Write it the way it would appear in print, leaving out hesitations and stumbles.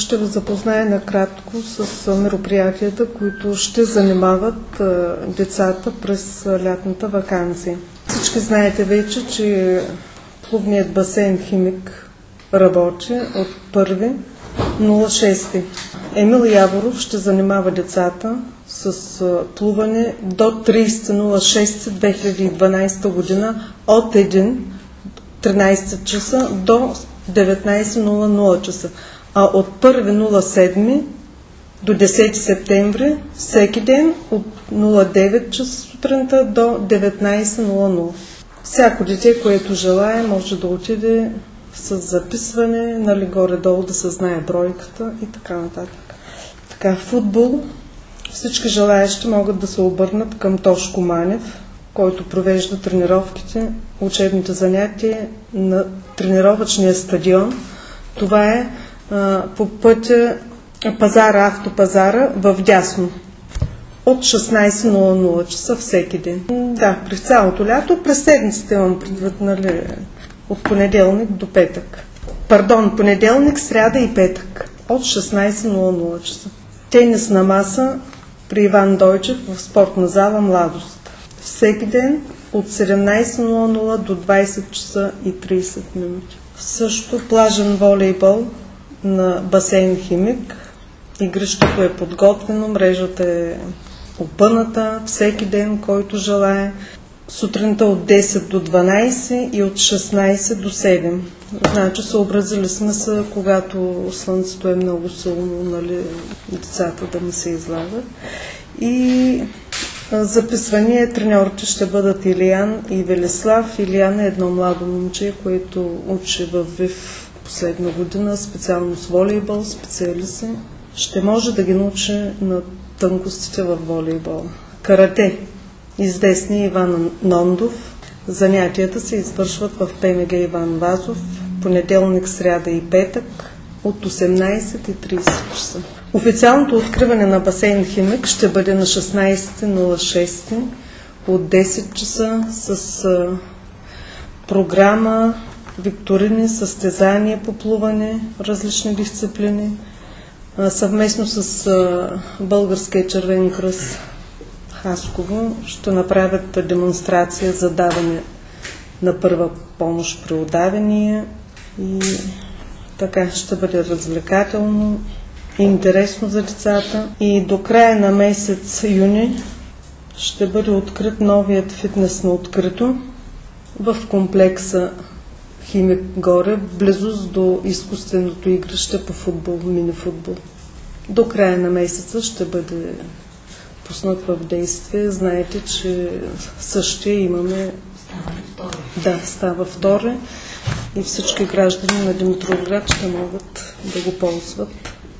ще ви запозная накратко с мероприятията, които ще занимават децата през лятната ваканция. Всички знаете вече, че плувният басейн Химик работи от 1.06. Емил Яворов ще занимава децата с плуване до 30.06.2012 година от 13 часа до 19.00 часа, а от 1.07 до 10 септември всеки ден от 09 часа сутринта до 19.00. Всяко дете, което желае, може да отиде с записване, нали, горе-долу да се знае бройката и така нататък. Така, футбол. Всички желаещи могат да се обърнат към Тошко Манев, който провежда тренировките, учебните занятия на тренировъчния стадион. Това е по пътя пазара, автопазара в дясно. От 16.00 часа всеки ден. Да, през цялото лято, през седмиците имам предвид, нали, от понеделник до петък. Пардон, понеделник, сряда и петък. От 16.00 часа. Тенис на маса при Иван Дойчев в спортна зала Младост. Всеки ден от 17.00 до 20 часа и 30 минути. Също плажен волейбол на басейн Химик. Игрището е подготвено, мрежата е опъната, всеки ден, който желае. Сутринта от 10 до 12 и от 16 до 7. Значи съобразили сме се, когато слънцето е много силно, нали, децата да не се излагат. И записвания треньорите ще бъдат Илиян и Велислав. Илиян е едно младо момче, което учи в ВИФ последна година, специално с волейбол, специалист. Ще може да ги научи на тънкостите в волейбол. Карате. Известният Иван Нондов. Занятията се извършват в ПМГ Иван Вазов, понеделник, сряда и петък от 18.30 часа. Официалното откриване на басейн Химик ще бъде на 16.06 от 10 часа с програма, викторини, състезания по плуване, различни дисциплини, съвместно с Българския червен кръст Хасково ще направят демонстрация за даване на първа помощ при удавения и така ще бъде развлекателно и интересно за децата. И до края на месец юни ще бъде открит новият фитнес на открито в комплекса Химик горе, близост до изкуственото игрище по футбол, мини-футбол. До края на месеца ще бъде пуснат в действие. Знаете, че същия имаме... става втори и всички граждани на Димитровград ще могат да го ползват.